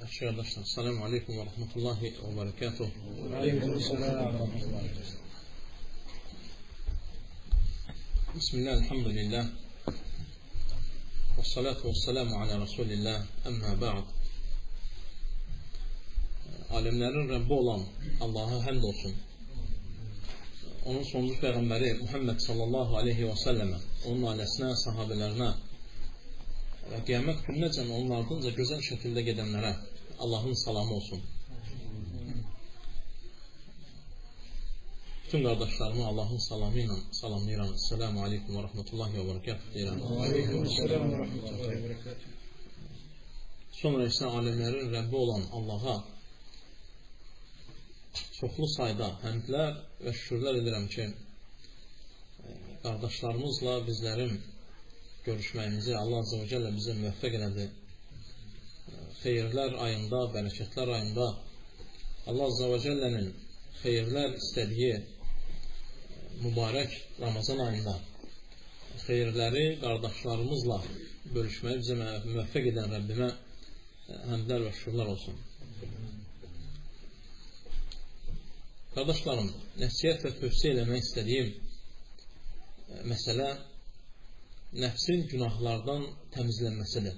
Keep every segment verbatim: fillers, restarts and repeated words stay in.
Aşağı arkadaşlar, selamun aleyküm ve rahmetullahi ve berekatuhu. Aleyküm selam ve rahmetullahi. Bismillah, elhamdülillah. Ve salatu ve selamu ala Resulillah. Amma ba'd. Alemlerin Rabbi olan Allah'a hamd olsun. Onun sonuncu Peyğəmbəri Muhammed sallallahu aleyhi ve selleme, onun ailesine, sahabelerine ve qiyamət gününəcən onlardanca gözəl şəkildə gedənlərə Allahın salamı olsun. Bütün qardaşlarımı Allahın salamı ilə salamlayıram. Esselamu aleykum və rahmetullahi və berekatuhu deyirəm. Aleyküm selam və rahmetullahi və berekatuhu. Sonra isə alemlərin Rəbbi olan Allaha çoxlu sayda həmdlər və şükürlər edirəm ki, qardaşlarımızla bizlərin görüşməyimizi Allah Azze və Cəllə bizə müvəffəq elədi. Xeyirlər ayında, bərəkətlər ayında Allah Azze və Cəllənin xeyirlər istədiyi mübarək Ramazan ayında xeyirləri qardaşlarımızla bölüşməyi bizə müvəffəq edən Rəbbimə həmdlər və şükürlər olsun. Qardaşlarım, nəsiyyət və tövsiyə eləmək istədiyim məsələ nəfsin günahlardan təmizlənməsidir.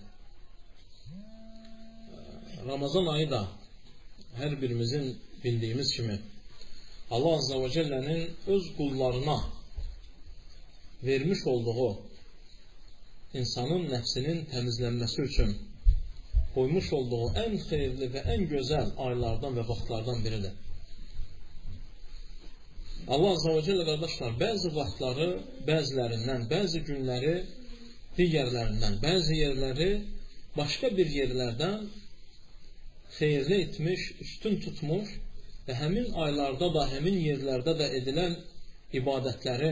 Ramazan ayı da hər birimizin bildiyimiz kimi Allah Azze və Cəllənin öz qullarına vermiş olduğu insanın nəfsinin təmizlənməsi üçün qoymuş olduğu ən xeyirli və ən gözəl aylardan və vaxtlardan biridir. Allah Azze və Cəllə qardaşlar, bəzi vaxtları bəzilərindən, bəzi günləri digərlərindən, bəzi yerləri başqa bir yerlərdən xeyirli etmiş, üstün tutmuş və həmin aylarda da, həmin yerlərdə də edilən ibadətlərin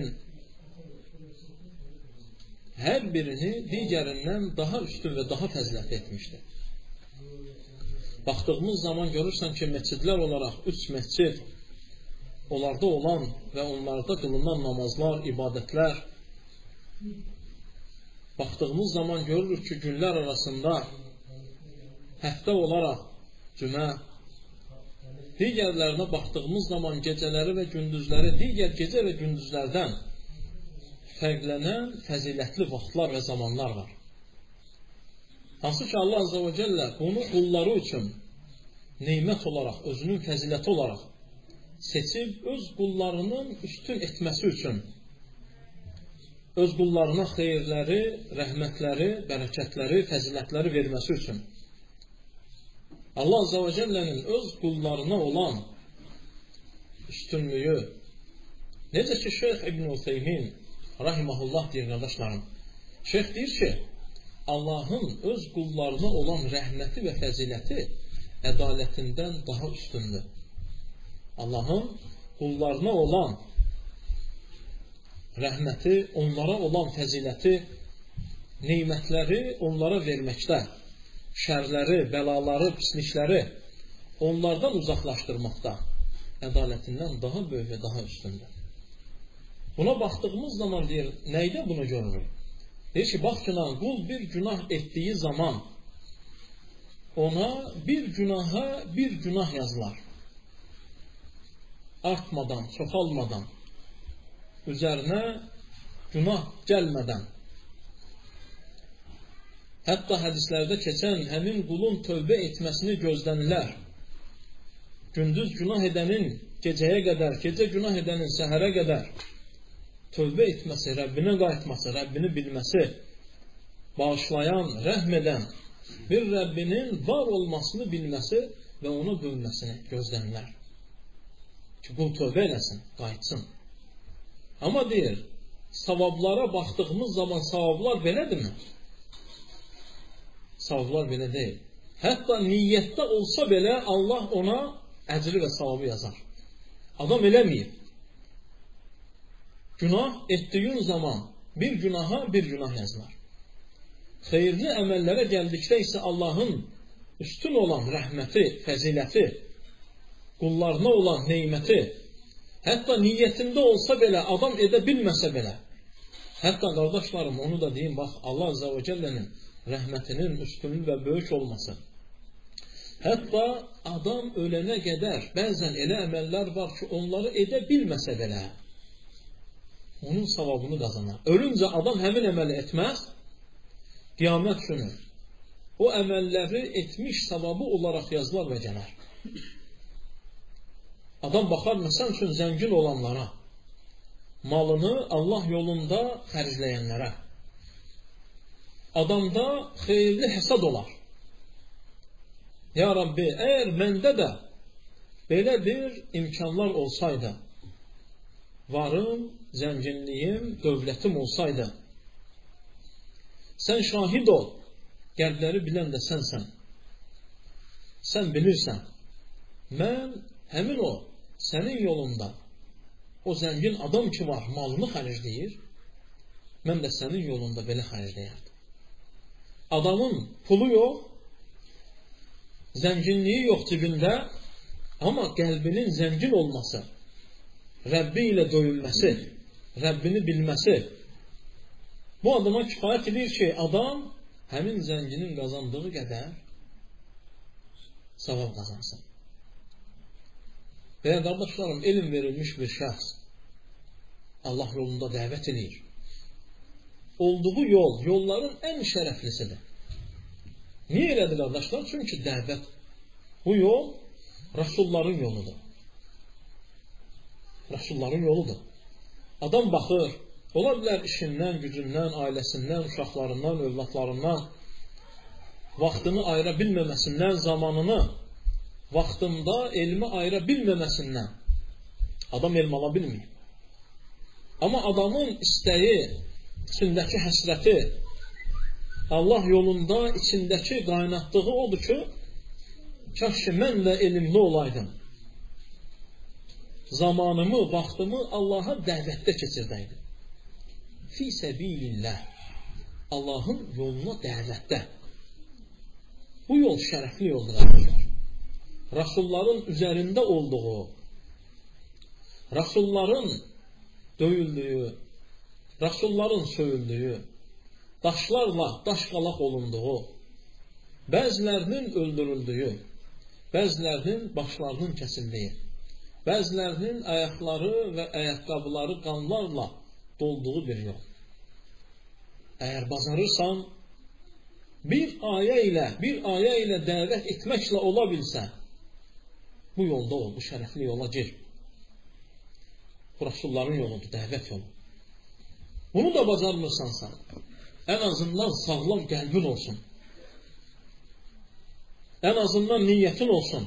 hər birini digərindən daha üstün və daha fəzilətli etmişdir. Baxdığımız zaman görürsən ki, məscidlər olaraq üç məscid, onlarda olan və onlarda qılınan namazlar, ibadətlər, baxdığımız zaman görürük ki, günlər arasında həftə olaraq cümə, digərlərinə baxdığımız zaman gecələri və gündüzləri digər gecə və gündüzlərdən fərqlənən fəzilətli vaxtlar və zamanlar var. Hansı ki, Allah Azze və Cəllə bunu qulları üçün neymət olaraq, özünün fəziləti olaraq seçib öz qullarının üstün etməsi üçün, öz qullarına xeyirləri, rəhmətləri, bərəkətləri, fəzilətləri verməsi üçün Allah Azze və Cəllənin öz qullarına olan üstünlüyü, necə ki Şeyx İbn Useymin rahiməhullah deyir qardaşlarım, Şeyx deyir ki, Allahın öz qullarına olan rəhməti və fəziləti ədalətindən daha üstündür. Allahın qullarına olan rəhməti, onlara olan fəziləti, neymətləri onlara verməkdə, şərləri, bəlaları, pislikləri onlardan uzaqlaşdırmaqda ədalətindən daha böyük və daha üstündür. Buna baxdığımız zaman deyir, nəydə bunu görürük? Deyir ki, bax günah, qul bir günah etdiyi zaman ona bir günaha bir günah yazılar. Artmadan, çoxalmadan, üzərinə günah gəlmədən. Hətta hədislərdə keçən həmin qulun tövbə etməsini gözlənilər. Gündüz günah edənin gecəyə qədər, gecə günah edənin səhərə qədər tövbə etməsi, Rəbbinə qayıtması, Rəbbini bilməsi, bağışlayan, rəhm edən bir Rəbbinin var olmasını bilməsi və ona dönməsini gözlənilər. Ki, qul tövbə eləsin, qayıtsın. Amma deyir, savablara baxdığımız zaman savablar belədirmi? Savablar belə deyil. Hətta niyyətdə olsa belə Allah ona əcri və savabı yazar. Adam eləməyib. Günah etdiyin zaman bir günaha bir günah yazılar. Xeyirli əməllərə gəldikdə isə Allahın üstün olan rəhməti, fəziləti, qullarına olan neyməti, hətta niyyətində olsa belə, adam edə bilməsə belə, hətta qardaşlarım onu da deyim, bax Allah Azze və Cəllənin rəhmətinin üstünlük və böyük olması, Hətta adam ölənə qədər bəzən elə əməllər var ki, onları edə bilməsə belə, onun savabını qazanar. Ölüncə adam həmin əməli etməz, qiyamət günü o əməlləri etmiş savabı olaraq yazılar və gələr. Adam baxar, məsəl üçün, zəngin olanlara, malını Allah yolunda xərcləyənlərə, adamda xeyirli həsad olar. Ya Rabbi, əgər məndə də belə bir imkanlar olsaydı, varım, zənginliyim, dövlətim olsaydı, sən şahid ol, qəlbləri bilən də sənsən. Sən bilirsən, mən həmin o, sənin yolunda, o zəngin adam ki var, malını xərcləyir, mən də sənin yolunda belə xərcləyərdim. Adamın pulu yox, zənginliyi yox cibində, amma qəlbinin zəngin olması, Rəbbi ilə döyülməsi, Rəbbini bilməsi, bu adama kifayət edir ki, adam həmin zənginin qazandığı qədər savab qazansın. Və qardaşlarım, elm verilmiş bir şəxs Allah yolunda dəvət edir. Olduğu yol, yolların ən şərəflisidir. Niyə elədir qardaşlar? Çünki dəvət. Bu yol Rasulların yoludur. Rasulların yoludur. Adam baxır, ola bilər işindən, gücündən, ailəsindən, uşaqlarından, övladlarından, vaxtını ayıra bilməməsindən, zamanını vaxtında elmi ayıra bilməməsindən adam elm ala bilmir. Amma adamın istəyi, içindəki həsrəti, Allah yolunda içindəki qaynatdığı odur ki, kaş ki, mən də elmli olaydım. Zamanımı, vaxtımı Allaha dəvətdə keçirdəydim. Fi səbilillah. Allahın yoluna dəvətdə. Bu yol şərəfli yoldur arkadaşlar. Rasulların üzərində olduğu, Rasulların döyüldüyü, Rasulların söyüldüyü, daşlarla daşqalaq olunduğu, bəzilərinin öldürüldüyü, bəzilərinin başlarının kəsildiyi, bəzilərinin ayaqları və ayaqqabıları qanlarla dolduğu bir yol. Əgər bacarırsan, bir ayə ilə, bir ayə ilə dəvət etməklə ola bilsə, bu yolda ol, bu şərəfli yola gir. Bu Rasulların yoludur, dəvət yolu. Bunu da bacarmırsansa, ən azından sağlam qəlbin olsun. Ən azından niyyətin olsun.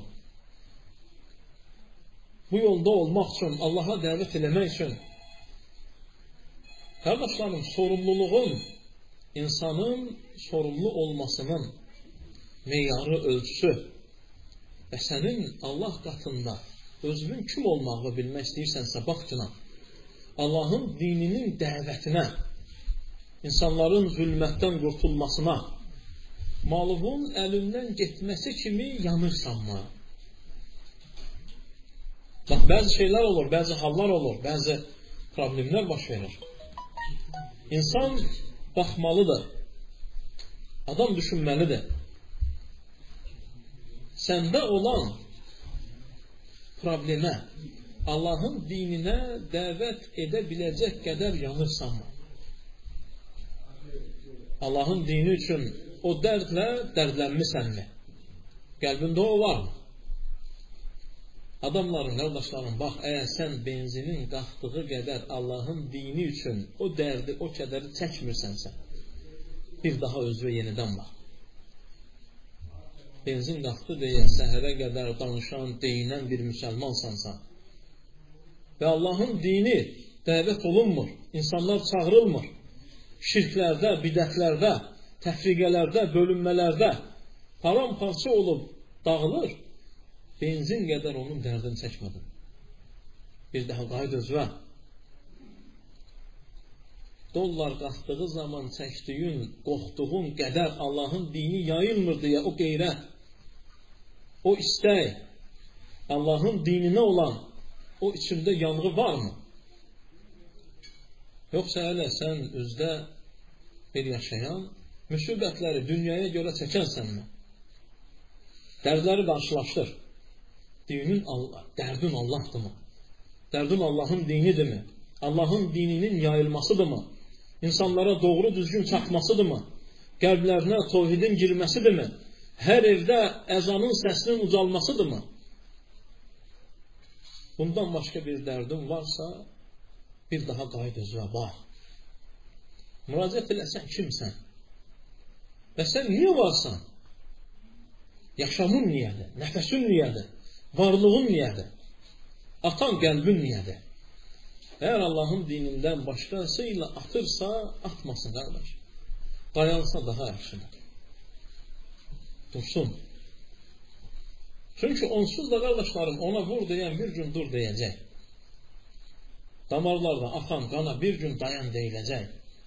Bu yolda olmaq üçün, Allaha dəvət eləmək üçün. Qardaşlarım, sorumluluğun, insanın sorumlu olmasının meyarı, ölçüsü və sənin Allah qatında özünün kim olmağını bilmək istəyirsənsə, bax günə, Allahın dininin dəvətinə, insanların zülmətdən qurtulmasına, malının əlindən getməsi kimi yanırsanma. Bax, bəzi şeylər olur, bəzi hallar olur, bəzi problemlər baş verir. İnsan baxmalıdır, adam düşünməlidir. Səndə olan problemə, Allahın dininə dəvət edə biləcək qədər yanırsanmı? Allahın dini üçün o dərdlə dərdlənmisənmi? Qəlbində o varmı? Adamların, qardaşlarım, bax, əgər sən benzinin qalxdığı qədər Allahın dini üçün o dərdi, o kədəri çəkmirsənsə, bir daha özünə yenidən bax. Benzin qalxdı deyə səhərə qədər danışan, deyinən bir müsəlmansansa və Allahın dini dəvət olunmur, insanlar çağırılmır, şirklərdə, bidətlərdə, təfriqələrdə, bölünmələrdə paramparça olub dağılır, benzin qədər onun dərdini çəkmədin. Bir daha qayıd özvə. Dollar qalxdığı zaman çəkdiyin, qorxduğun qədər Allahın dini yayılmır deyə o qeyrət, o istək, Allahın dininə olan o içində yanğı varmı? Yoxsa hələ sən özdə bir yaşayan, müsibətləri dünyaya görə çəkənsənmi? Dərdləri qarşılaşdır. Dinin Allah, dərdin Allah'dırmı? Dərdin Allah'ın dinidirmi? Allah'ın dininin yayılmasıdırmı? İnsanlara doğru düzgün çatmasıdırmı? Qəlblərinə tövhidin girməsidirmi? Hər evdə əzanın səsinin ucalmasıdırmı? Bundan başqa bir dərdin varsa, bir daha qayıt özünə bax. Müraciət eləsən kimsən? Və sən niyə varsan? Yaşamın niyədir? Nəfəsin niyədir? Varlığın niyədir? Atan qəlbin niyədir? Əgər Allahın dinindən başqası ilə atırsa, atmasın qardaş. Dayansa daha yaxşıdır. Dursun. Çünki onsuz da qardaşlarım ona vur deyən bir gün dur deyəcək. Damarlarda axan qana bir gün dayan deyiləcək.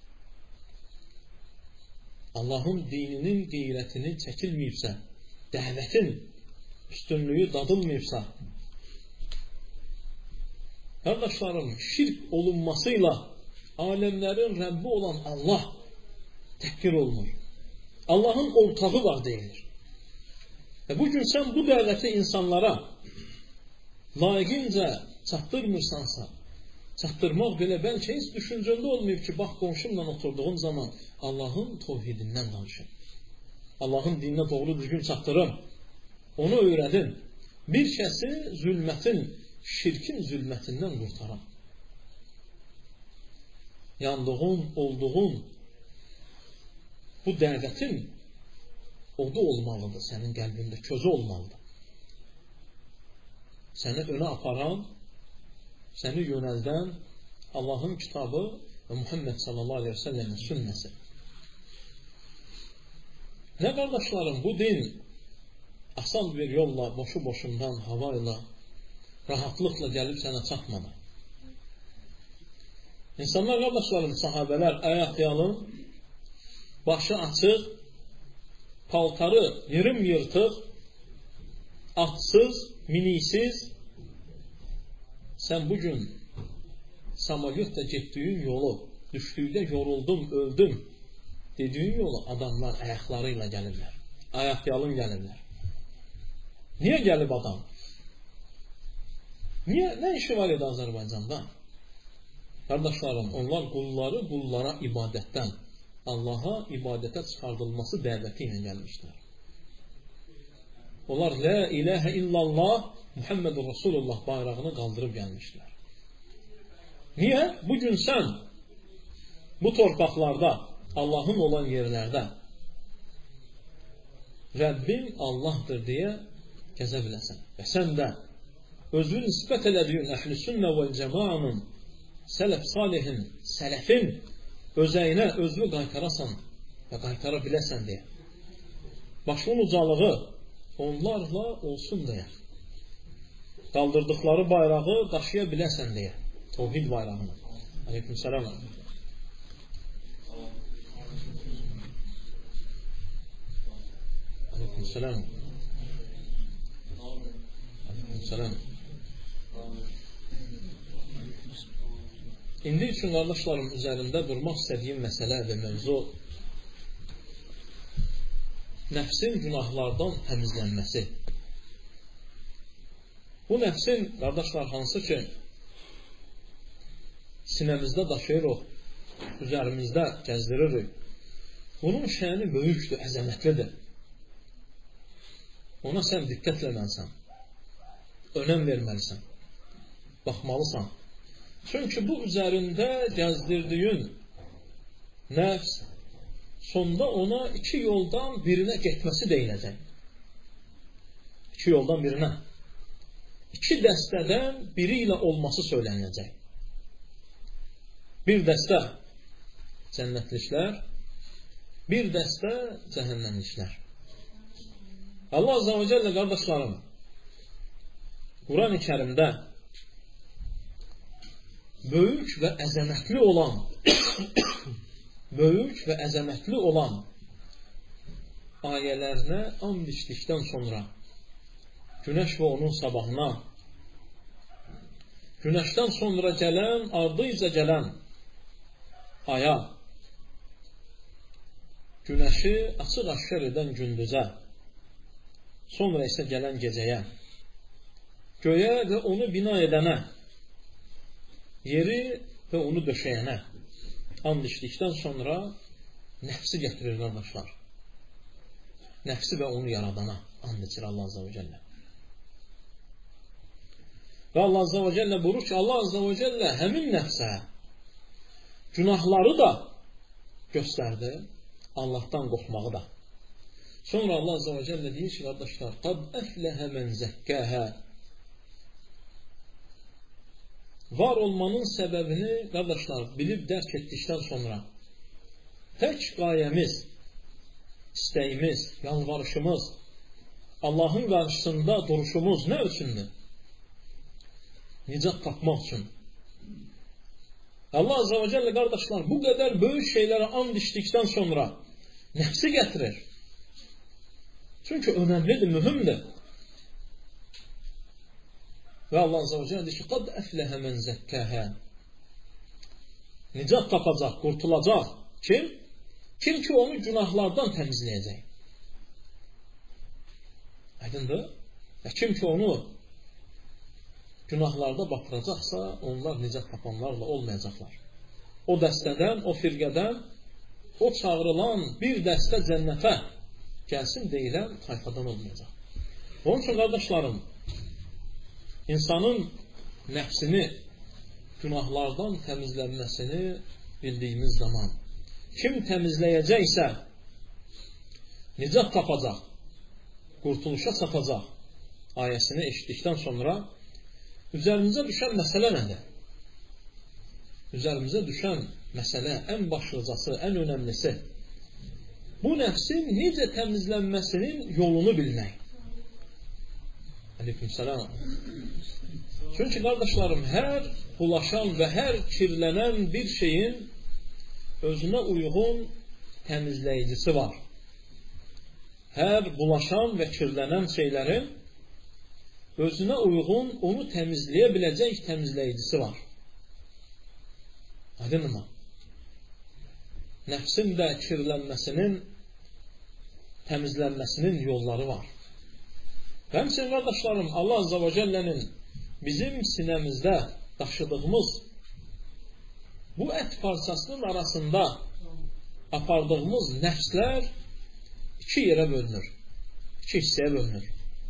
Allahın dininin qeyrətini çəkilməyibsə, dəvətin üstünlüyü dadılmayıbsa, qardaşlarım, şirk olunmasıyla aləmlərin Rəbbi olan Allah təhqir olunur. Allahın ortağı var deyilir. Və bugün sən bu dəvəti insanlara layiqincə çatdırmırsansa, çatdırmaq belə bəlkə heç düşüncəndə olmayıb ki, bax qonşumla oturduğum zaman Allahın tövhidindən danışın. Allahın dininə doğru düzgün çatdırın. Onu öyrədin. Bir kəsi zülmətin, şirkin zülmətindən qurtaran. Yandığın, olduğun bu dəvətin odu olmalıdır sənin qəlbində, közü olmalıdır. Səni önə aparan, səni yönəldən Allahın kitabı və Muhammed sallallahu aleyhi ve sellemin sünnəsi. Nə qardaşlarım, bu din asan bir yolla, boşu boşundan, havayla, rahatlıqla gəlib sənə çatmadı. İnsanlar, qardaşlarım, sahabələr ayaq yalın, başı açıq, paltarı yırım yırtıq, atsız, minisiz, sən bugün samalyotla getdiyin yolu, düşdükdə yoruldum, öldüm dediyin yolu adamlar ayaqlarıyla gəlirlər. Ayaq yalın gəlirlər. Niyə gəlib adam? Niyə? Nə işi var idi Azərbaycanda? Qardaşlarım, onlar qulları qullara ibadətdən, Allaha ibadətə çıxardılması dəvəti ilə gəlmişlər. Onlar la ilahə illallah Muhammedur Rasulullah bayrağını qaldırıb gəlmişlər. Niyə? Bugün sən bu torpaqlarda, Allahın olan yerlərdə Rəbbim Allahdır deyə gəzə biləsən. Və sən də özünü nisbət elədiyin əhl-i sünnə və cəmaanın, sələf salihin, sələfin özəyinə özünü qaytarasan və qaytara biləsən deyə. Başının ucalığı onlarla olsun deyə. Qaldırdıqları bayrağı daşıya biləsən deyə. Tevhid bayrağını. Aleykümselam. Aleykümselam. Aleykümselam. İndi üçün qardaşlarım üzərində durmaq istədiyim məsələ və mövzu nəfsin günahlardan təmizlənməsi. Bu nəfsin, qardaşlar, hansı ki sinəmizdə daşıyırıq, üzərimizdə gəzdiririk. Bunun şəni böyükdür, əzəmətlidir. Ona sən diqqətləməlisən, önəm verməlisən, baxmalısan. Çünki bu üzərində gəzdirdiyin nəfs sonda ona iki yoldan birinə getməsi deyiləcək. İki yoldan birinə. İki dəstədən biri ilə olması söyləniləcək. Bir dəstə cənnətliklər, bir dəstə cəhənnəmliklər. Allah Azze ve Celle qardaşlarım Quran-ı Kərimdə böyük və əzəmətli olan böyük və əzəmətli olan ayələrinə and içdikdən sonra günəş və onun sabahına, günəşdən sonra gələn, ardıca gələn aya, günəşi açıq aşkar edən gündüzə, sonra isə gələn gecəyə, göyə və onu bina edənə, yeri və onu döşəyənə and içdikdən sonra nəfsi gətirir, qardaşlar. Nəfsi və onu yaradana and içir Allah Azza və Cəllə. Və Allah Azza və Cəllə buyurur ki, Allah Azza və Cəllə həmin nəfsə günahları da göstərdi, Allahdan qorxmağı da. Sonra Allah Azza və Cəllə deyir ki, qardaşlar, qad əfləhə mən zəkkəhə. Var olmanın səbəbini, qardaşlar, bilib dərk etdikdən sonra tək qayəmiz, istəyimiz, yalvarışımız, Allahın qarşısında duruşumuz nə üçündür? Nicat tapmaq üçün. Allah Azza və Cəllə, qardaşlar, bu qədər böyük şeylərə and içdikdən sonra nəfsi gətirir. Çünki önəmlidir, mühümdür. Və Allah Azza və Cəllə deyir ki, qad əfləhə mən zəkkəhə. Nicat tapacaq, qurtulacaq. Kim? Kim ki onu günahlardan təmizləyəcək. Aydındır? Və kim ki onu günahlarda batıracaqsa, onlar nicat tapanlarla olmayacaqlar. O dəstədən, o firqədən, o çağırılan bir dəstə cənnətə gəlsin deyilən tayfadan olmayacaq. Onun üçün, qardaşlarım, insanın nəfsini günahlardan təmizlənməsini bildiyimiz zaman kim təmizləyəcəksə nicat tapacaq, qurtuluşa çatacaq ayəsini eşitdikdən sonra üzərimizə düşən məsələ nədir? Üzərimizə düşən məsələ ən başlıcası, ən önəmlisi bu nəfsin necə təmizlənməsinin yolunu bilmək. Aleykümselam. Çünki qardaşlarım, hər bulaşan və hər kirlənən bir şeyin özünə uyğun təmizləyicisi var. Hər bulaşan və kirlənən şeylərin özünə uyğun onu təmizləyə biləcək təmizləyicisi var. Aydınmı? Nəfsin də kirlənməsinin, təmizlənməsinin yolları var. Və həmçinin, qardaşlarım, Allah Azza və Cəllənin bizim sinəmizdə daşıdığımız bu ət parçasının arasında apardığımız nəfslər iki yerə bölünür, iki hissəyə bölünür.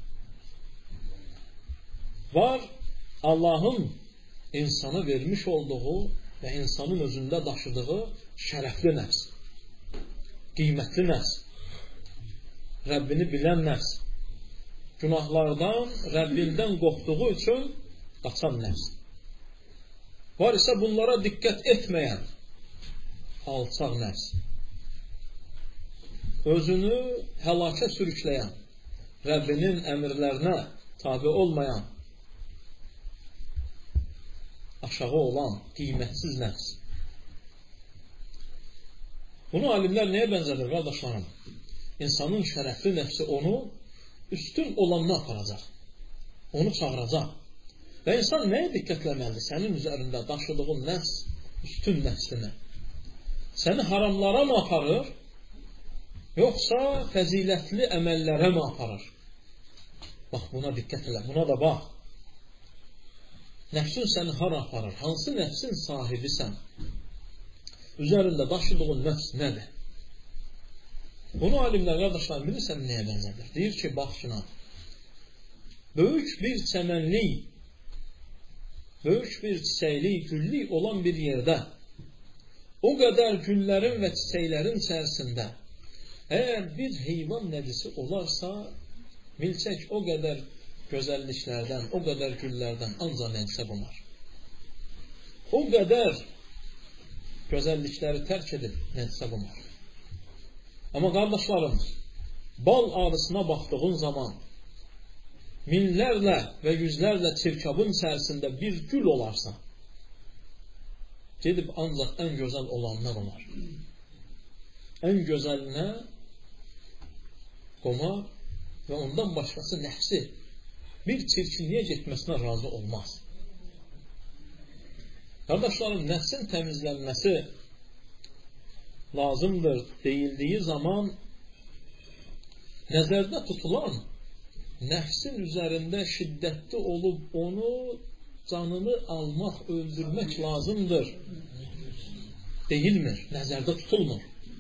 Var Allahın insana vermiş olduğu və insanın özündə daşıdığı şərəfli nəfs, qiymətli nəfs, Rəbbini bilən nəfs, günahlardan, Rəbbindən qorxduğu üçün qaçan nəfs. Var isə bunlara diqqət etməyən alçaq nəfs, özünü həlakə sürükləyən, Rəbbinin əmrlərinə tabi olmayan, aşağı olan, qiymətsiz nəfs. Bunu alimlər nəyə bənzədir, qardaşlarım? İnsanın şərəfli nəfsi onu üstün olanına aparacaq, onu çağıracaq. Və insan nəyə diqqətləməlidir? Sənin üzərində daşıdığın nəfs, üstün nəfsini. Səni haramlara mı aparır, yoxsa fəzilətli əməllərə mi aparır? Bax, buna diqqət elə, buna da bax. Nəfsin səni hara aparır? Hansı nəfsin sahibisən? Üzərində daşıdığın nəfs nədir? Bunu alimlər, qardaşlar, bilirsən nəyə bənzədir? Deyir ki, bax şuna, böyük bir çəmənlik, böyük bir çiçəklik, güllük olan bir yerdə, o qədər güllərin və çiçəklərin içərisində, əgər bir heyvan nəvisi olarsa, milçək o qədər gözəlliklərdən, o qədər güllərdən ancaq nədisə bular. O qədər gözəllikləri tərk edib nədisə bular. Amma qardaşlarım, bal arısına baxdığın zaman minlərlə və yüzlərlə çirkabın içərisində bir gül olarsa, gedib ancaq ən gözəl olanlar olar. Ən gözəlinə qomar və ondan başqası nəfsi bir çirkinliyə getməsinə razı olmaz. Qardaşlarım, nəfsin təmizlənməsi lazımdır deyildiyi zaman nəzərdə tutulan nəfsin üzərində şiddətli olub onu canını almaq, öldürmək lazımdır deyilmir, nəzərdə tutulmur.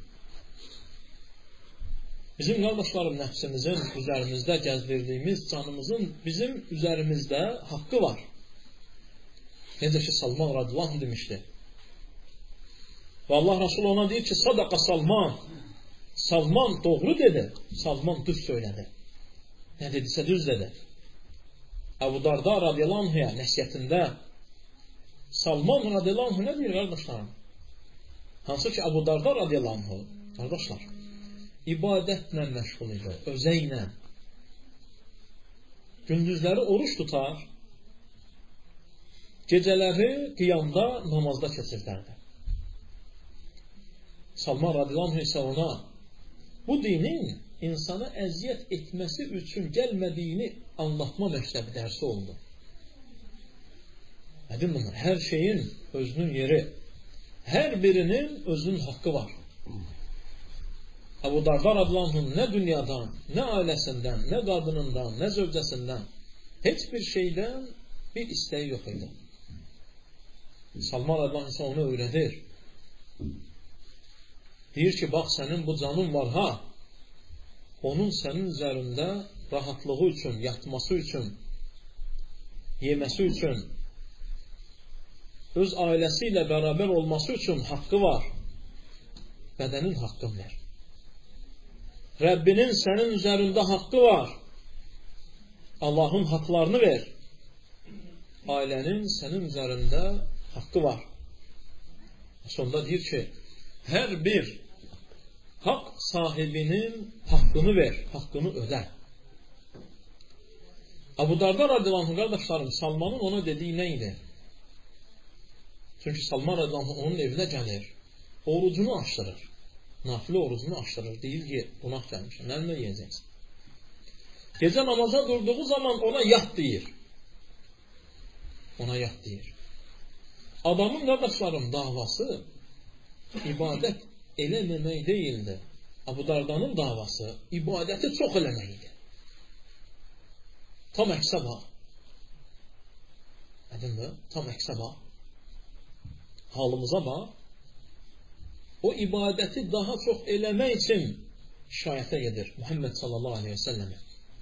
Bizim qardaşlarım, nəfsimizin üzərimizdə gəzdirdiyimiz canımızın bizim üzərimizdə haqqı var. Necə ki, Salman radiyallahu anh demişdi. Və Allah Resulü ona deyir ki, sadaqa Salman. Salman doğru dedi. Salman düz söylədi. Nə dedisə düz dedi. Əbu Darda radiyallahu anh'a nəsiyyətində Salman radiyallahu anh nə deyir qardaşlarım? Hansı ki, Əbu Darda radiyallahu anh, qardaşlar, ibadətlə məşğul idi, özəylə. Gündüzləri oruç tutar, gecələri qiyamda, namazda keçirdərdi. Salman radiyallahu anh isə ona bu dinin insana əziyyət etməsi üçün gəlmədiyini anlatma məktəbi dərsi oldu.Ədin bunlar, hər şeyin özünün yeri, hər birinin özünün haqqı var. Əbu Darda radiyallahu anh nə dünyadan, nə ailəsindən, nə qadınından, nə zövcəsindən, heç bir şeydən bir istəyi yox idi. Salman radiyallahu anh onu öyrədir. Deyir ki, bax, sənin bu canın var, ha? Onun sənin üzərində rahatlığı üçün, yatması üçün, yeməsi üçün, öz ailəsi ilə bərabər olması üçün haqqı var. Bədənin haqqını ver. Rəbbinin sənin üzərində haqqı var. Allahın haqlarını ver. Ailənin sənin üzərində haqqı var. Sonda deyir ki, hər bir haqq sahibinin haqqını ver, haqqını ödə. Əbu Darda radiyallahu anh, qardaşlarım, Salmanın ona dediyi nə idi? Çünki Salman radiyallahu anh onun evinə gəlir, orucunu açdırır. Nafilə orucunu açdırır. Deyir ki, qonaq gəlmişəm, nəlinə yiyəcəksin? Gecə namaza durduğu zaman ona yat deyir. Ona yat deyir. Adamın, qardaşlarım, davası ibadət eləməmək deyildi. Əbu Dardanın davası ibadəti çox eləmək idi. Tam əksə bax.Ədindir, tam əksə bax. Halımıza bax. O ibadəti daha çox eləmək üçün şikayətə gedir Muhammed sallallahu aleyhi ve sellem'e.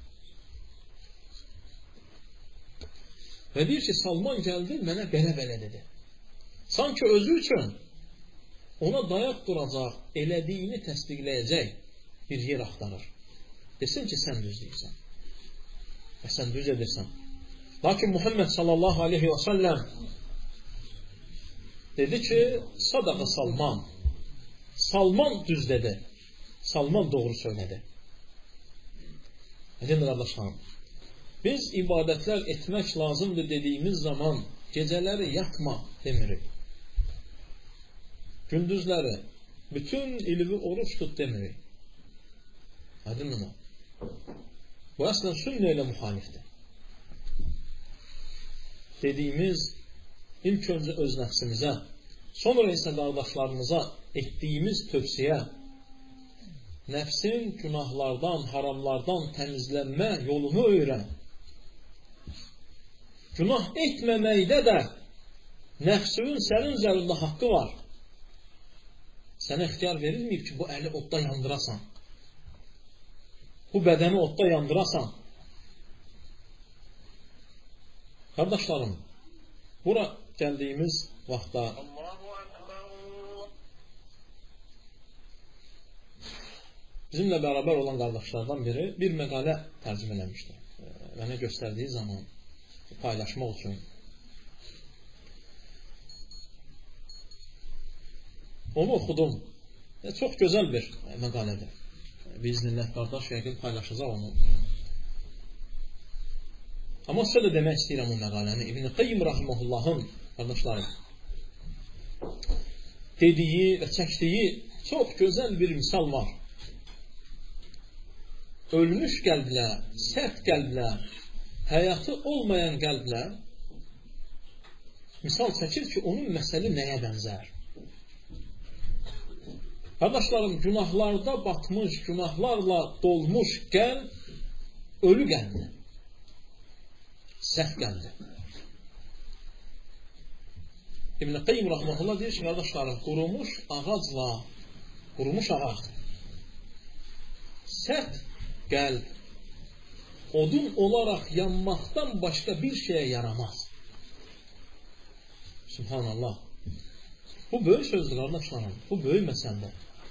Və deyir ki, Salman gəldi, mənə belə-belə dedi. Sanki özü üçün ona dayaq duracaq, elədiyini təsdiqləyəcək bir yer axtarır. Desin ki, sən düz deyirsən. Və sən düz edirsən. Lakin Muhammed sallallahu aleyhi ve sellem dedi ki, sadaqa Salman. Salman düz dedi. Salman doğru söylədi. Edin qardaşlarım, biz ibadətlər etmək lazımdır dediyimiz zaman gecələri yatma demirik. Gündüzləri bütün ilmi oruç tut demirik. Edin bunu. Bu əslən sünnə ilə müxalifdir. Dediyimiz ilk öncə öz nəfsimizə, sonra isə qardaşlarımıza etdiyimiz tövsiyə, nəfsin günahlardan, haramlardan təmizlənmə yolunu öyrən. Günah etməməkdə də nəfsinin sənin üzərində haqqı var. Sənə ixtiyar verilməyib ki, bu əli odda yandırasan. Bu bədəni odda yandırasan. Qardaşlarım, bura gəldiyimiz vaxtda bizimlə bərabər olan qardaşlardan biri bir məqalə tərcümə eləmişdi. Mənə göstərdiyi zaman paylaşmaq üçün. Onu oxudum. Çox gözəl bir məqalədir. Biiznillah qardaş yəqin paylaşacaq onu. Amma sizə də demək istəyirəm o məqaləni. İbn-i Qayyim rahimehullahın, qardaşlarım, dediyi və çəkdiyi çox gözəl bir misal var. Ölmüş qəlblə, sərt qəlblə, həyatı olmayan qəlblə misal çəkir ki, onun məsəli nəyə bənzər? Qardaşlarım, günahlarda batmış, günahlarla dolmuş qəlb ölü gəldi. Səhv gəldi. İbn Qayyim rahmetullah deyir ki, qardaşlarım, qurumuş ağacla, qurumuş ağac, sərt qəlb, odun olaraq yanmaqdan başqa bir şeyə yaramaz. Subhanallah. Bu böyük sözdür, qardaşlarım. Bu böyük məsələdir.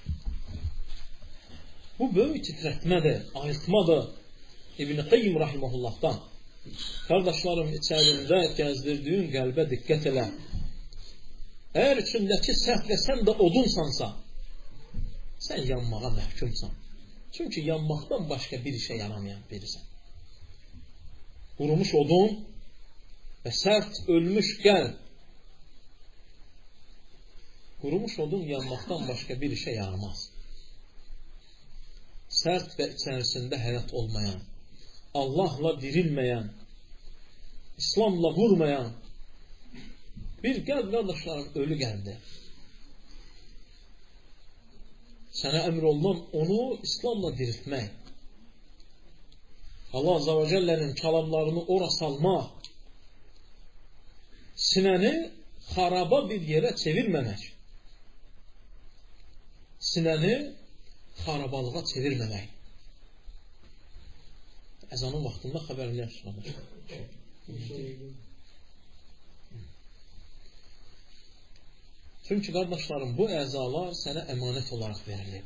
Bu böyük titrətmədir, ayıtmadır. İbn Qayyim rahimehullah'dan. Qardaşlarım, içərində gəzdirdiyin qəlbə diqqət elə. Əgər içindəki səhv və sən də odunsansa, sən yanmağa məhkumsan. Çünki yanmaqdan başqa bir işə yaramayan birisən. Qurumuş odun və sərt ölmüş qəlb. Qurumuş odun yanmaqdan başqa bir işə yaramaz. Sərt və içərisində həyat olmayan, Allahla dirilməyən, İslamla vurmayan bir qəlb, qardaşlarım, ölü qəlbdir. Sənə əmr olunan onu İslamla diriltmək. Allah Azze ve Celle'nin kalamlarını ora salmaq, sinəni xaraba bir yerə çevirməmək, sinəni xarabalığa çevirməmək. Əzanın vaxtında xəbərini yaşamış. Çünki qardaşlarım, bu əzalar sənə əmanət olaraq verilir.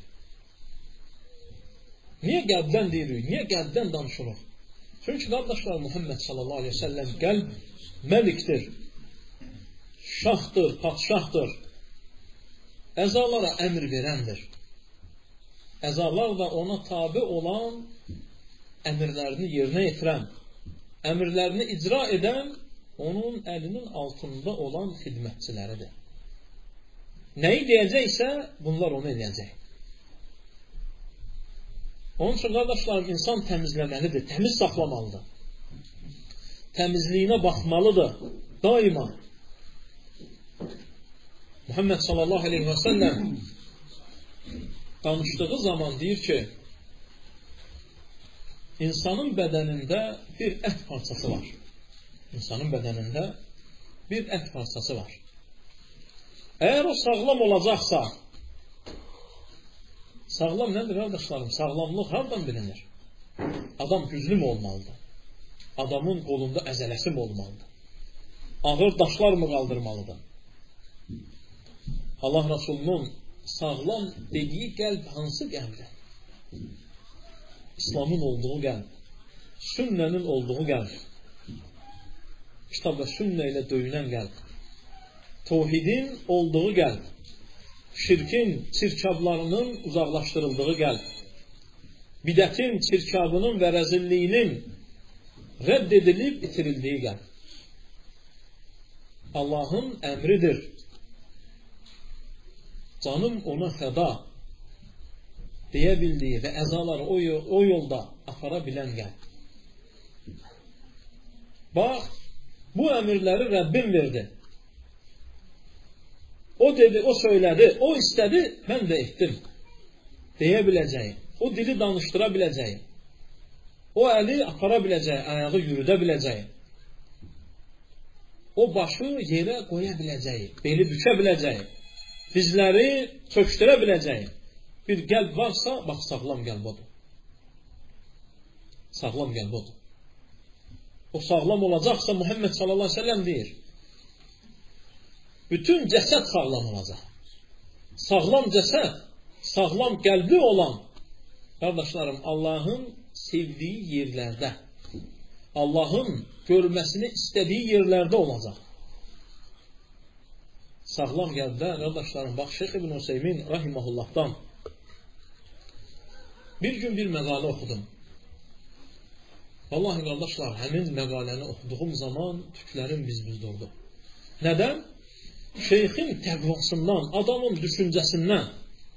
Niyə qəlbdən deyirik? Niyə qəlbdən danışırıq? Çünki qardaşlar, Muhammed sallallahu aleyhi ve sellem qəlb məlikdir, şahdır, padşahdır. Əzalara əmr verəndir. Əzalar da ona tabi olan əmirlərini yerinə yetirən, əmirlərini icra edən onun əlinin altında olan xidmətçiləridir. Nəyi deyəcəksə, bunlar onu eləyəcək. Onun üçün, qardaşlarım, insan təmizləməlidir, təmiz saxlamalıdır. Təmizliyinə baxmalıdır, daima. Muhammed sallallahu aleyhi ve sellem danışdığı zaman deyir ki, insanın bədənində bir ət parçası var. İnsanın bədənində bir ət parçası var. Əgər o sağlam olacaqsa, sağlam nədir, qardaşlarım? Sağlamlıq hardan bilinir? Adam güclü mü olmalıdır? Adamın qolunda əzələsi mi olmalıdır? Ağır daşlar mı qaldırmalıdır? Allah Resulü'nün sağlam dediği qəlb hansı qəlbdir? İslamın olduğu qəlb, sünnənin olduğu qəlb, kitab və sünnə ilə döyünən qəlb, tevhidin olduğu qəlb, şirkin, çirkablarının uzaqlaşdırıldığı qəlb, bidətin, çirkabının və rəzilliyinin rədd edilib itirildiyi qəlb. Allahın əmridir. Canım ona fəda deyə bildiyi və əzaları o, o yolda apara bilən qəlb. Bax, bu əmirləri Rəbbim verdi. O dedi, o söylədi, o istədi, mən də etdim deyə biləcəyi, o dili danışdıra biləcəyi, o əli apara biləcəyi, ayağı yürüdə biləcəyi, o başı yerə qoya biləcəyi, beli bükə biləcəyi, dizləri çökdürə biləcəyi bir qəlb varsa, bax, sağlam qəlb odur. Sağlam qəlb odur. O sağlam olacaqsa, Muhammed sallallahu aleyhi ve sellem deyir, bütün cəsəd sağlam olacaq. Sağlam cəsəd, sağlam qəlbi olan, qardaşlarım, Allahın sevdiyi yerlərdə, Allahın görməsini istədiyi yerlərdə olacaq. Sağlam qəlbdə, qardaşlarım, bax, Şeyx İbn Hüseymin rahimehullah'dan bir gün bir məqalə oxudum. Vallahi, qardaşlar, həmin məqaləni oxuduğum zaman tüklərim biz-biz durdu. Nədən? Şeyxin təqvasından, adamın düşüncəsindən,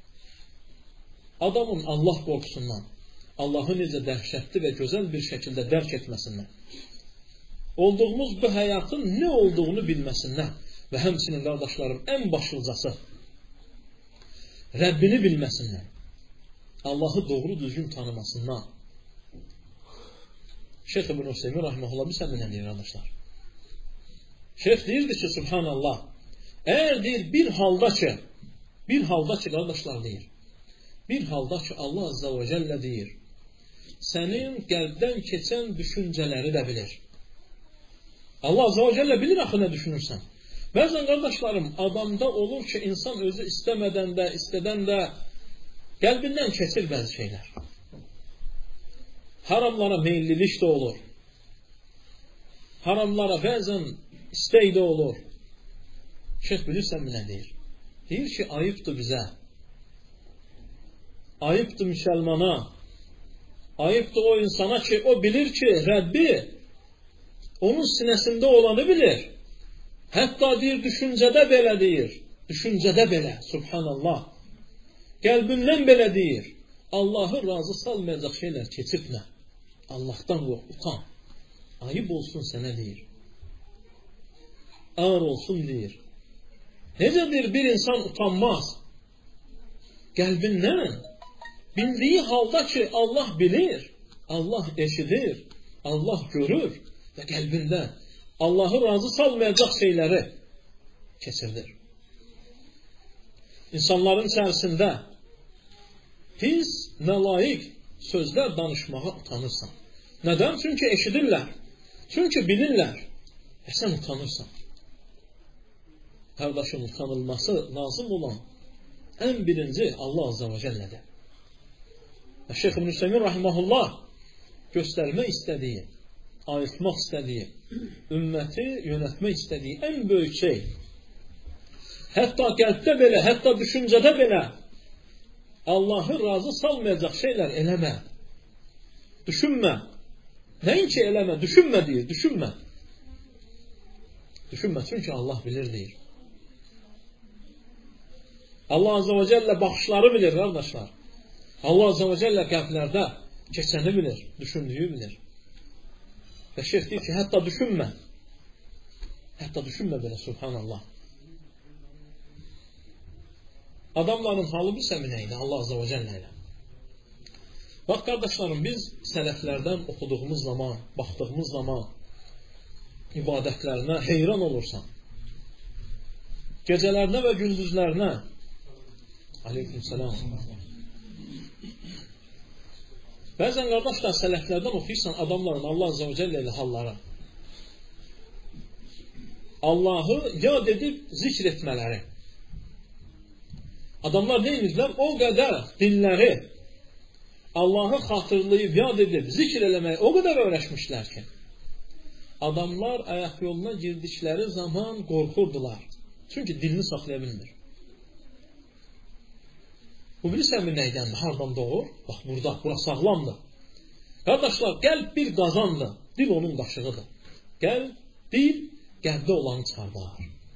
adamın Allah qorxusundan, Allahı necə dəhşətli və gözəl bir şəkildə dərk etməsindən, olduğumuz bu həyatın nə olduğunu bilməsindən və həmçinin, qardaşlarım, ən başlıcası Rəbbini bilməsindən, Allahı doğru düzgün tanımasından, Şeyx İbn Hüseymin rahimehullah bilsən nə deyir qardaşlar? Şeyx deyirdi ki, subhanallah, eğer deyir bir halda ki, bir halda ki qardaşlar deyir, bir halda ki Allah Azze ve Celle deyir, senin qəlbdən keçən düşüncələri də bilir. Allah Azze ve Celle bilir axı nə düşünürsən. Bəzən qardaşlarım, adamda olur ki, insan özü istəmədən də, istədən də qəlbindən keçir bəzi şeylər. Haramlara meyillilik də olur. Haramlara bəzən istək də olur. Şeyh bilirsən mi nə deyir? Deyir ki, ayıbdır bizə. Ayıbdır müsəlmana. Ayıbdır o insana ki, o bilir ki, Rəbbi onun sinəsində olanı bilir. Hətta deyir, düşüncədə belə deyir. Düşüncədə belə, subhanallah. Qəlbindən belə deyir. Allahı razı salmayacaq şeylər keçibmə. Allahdan yox, utan. Ayıb olsun sənə deyir. Ağır olsun deyir. Necədir bir insan utanmaz? Qəlbindən bildiyi halda ki, Allah bilir, Allah eşidir, Allah görür və qəlbində Allahı razı salmayacaq şeyləri keçirdir. İnsanların içərisində pis, nalayiq sözlər danışmağa utanırsan. Nədən? Çünki eşidirlər. Çünki bilirlər. Və sən utanırsan. Qardaşın utanılması lazım olan ən birinci Allah Azze ve Celle'dir. Şeyx İbn Hüseymin rahimehullah göstərmək istədiyi, ayırtmaq istədiyi, ümməti yönətmək istədiyi ən böyük şey, hətta qəlbdə belə, hətta düşüncədə belə Allahı razı salmayacaq şeylər eləmə. Düşünmə. Nəinki eləmə, düşünmə deyir, düşünmə. Düşünmə, çünki Allah bilir deyir. Allah Azze ve Celle baxışları bilir, qardaşlar. Allah Azze ve Celle qəlblərdə keçəni bilir, düşündüyü bilir. Və şeyh deyir ki, hətta düşünmə. Hətta düşünmə belə, subhanallah. Adamların halı bilsəmi nə idi? Allah Azze ve Celle ilə. Bax, qardaşlarım, biz sələflərdən oxuduğumuz zaman, baxdığımız zaman ibadətlərinə heyran olursan. Gecələrinə və gündüzlərinə Aleykümselam. Bəzən qardaşlar sələflərdən oxuyursan adamların Allah Azze ve Celle ilə halları. Allahı yad edib zikr etmələri. Adamlar nə edirlər? O qədər dilləri Allahı xatırlayıb, yad edib, zikr eləməyə o qədər öyrəşmişlər ki, adamlar ayaq yoluna girdikləri zaman qorxurdular. Çünki dilini saxlaya bilmir. Bu bilirsənmi nəydən, hardan doğur? Bax, burada, bura sağlamdır. Qardaşlar, qəlb bir qazandır, dil onun qaşığıdır. Qəlb, dil, qəlbdə olanı çıxardar.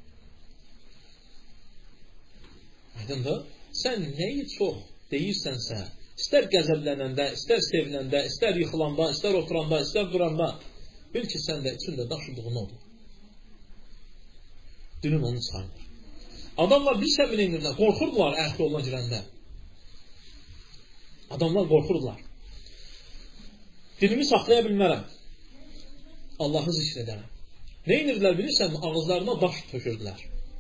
Aydındır? Sən nəyi çox deyirsənsə, istər qəzəblənəndə, istər seviləndə, istər yıxılanda, istər oturanda, istər duranda, bil ki, sən də içində daşıdığın olur. Dilin onu çıxardır. Adamlar bilsə bilinirlər, qorxurdular əhd yoluna girəndə. Adamlar qorxurdular. Dilimi saxlaya bilmərəm. Allahı zikr edərəm. Nə inirlər bilirsən? Ağızlarına daş tökürdülər.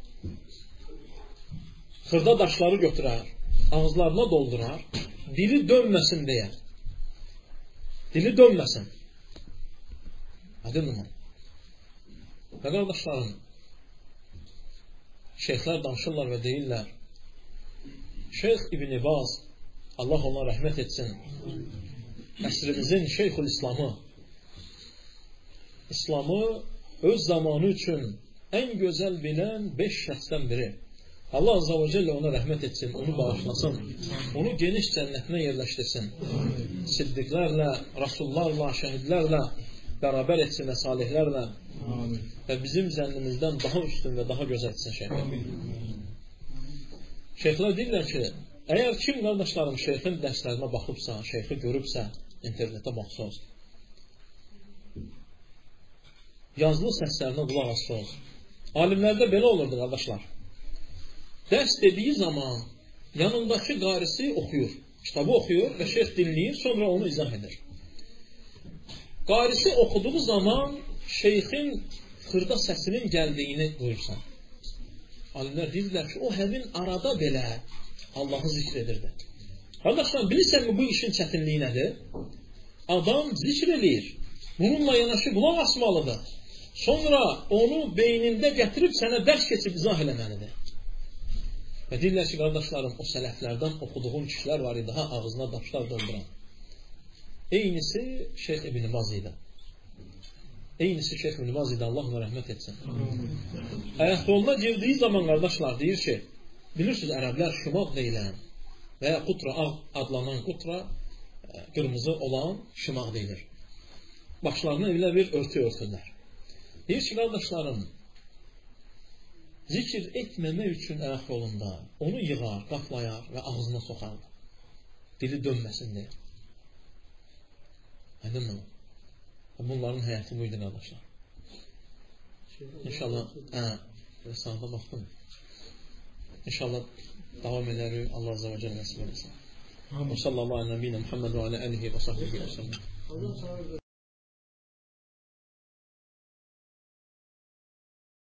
Xırda daşları götürər, ağızlarına doldurar, dili dönməsin deyə. Dili dönməsin. Aydınmı? Və qardaşlarım, şeyxlər danışırlar və deyirlər, Şeyx İbn Baz, Allah ona rəhmət etsin, əsrimizin Şeyxül İslamı, İslamı öz zamanı üçün ən gözəl bilən beş şəxsdən biri. Allah Azze ve Celle ona rəhmət etsin, onu bağışlasın, onu geniş cənnətinə yerləşdirsin. Siddiqlərlə, rasullarla, şəhidlərlə bərabər etsin və salihlərlə və bizim zənnimizdən daha üstün və daha gözəl etsin şeyxlər. Şeyxlər deyirlər ki, əgər kim qardaşlarım şeyxin dərslərinə baxıbsa, şeyxi görübsə, internetə baxsınız, yazılı səslərinə qulaq assınız. Alimlərdə belə olurdu qardaşlar. Dərs dediyi zaman yanındakı qarisi oxuyur, kitabı oxuyur və şeyx dinləyir, sonra onu izah edir. qarisi oxuduğu zaman şeyxin xırda səsinin gəldiyini duyursan. Alimlər deyirlər ki, o həmin arada belə Allahı zikr edirdi. Qardaşlar, bilirsənmi bu işin çətinliyi nədir? Adam zikr edir. Bununla yanaşı qulaq asmalıdır. Sonra onu beynində gətirib sənə dərs keçib izah eləməlidir. Və deyirlər ki, qardaşlarım, o sələflərdən oxuduğum kişilər var idi, ha, ağzına daşlar dolduran. Eynisi Şeyx İbn Baz idi. Eynisi Şeyx İbn Baz idi, Allah ona rəhmət etsin. Ayaq yolda girdiyi zaman qardaşlar deyir ki, bilirsiniz, ərəblər şimaq deyilən və ya qutra adlanan qutra, qırmızı olan şimaq deyilir. Başlarına elə bir örtü örtürlər. Deyir ki, qardaşlarım, zikr etməmək üçün ayaq yolunda onu yığar, qaflayar və ağzına soxardı. Dili dönməsin deyə. Aydın mı? Bunların həyatı buydu, qardaşlar. İnşallah, hə, sağda baxdım. İnşallah davam edərik. Allah Azze ve Celle nəsib eləsin. Və sallallahu aleyhi və səlləm Muhammed və alə alihi və sahbihi və səlləm.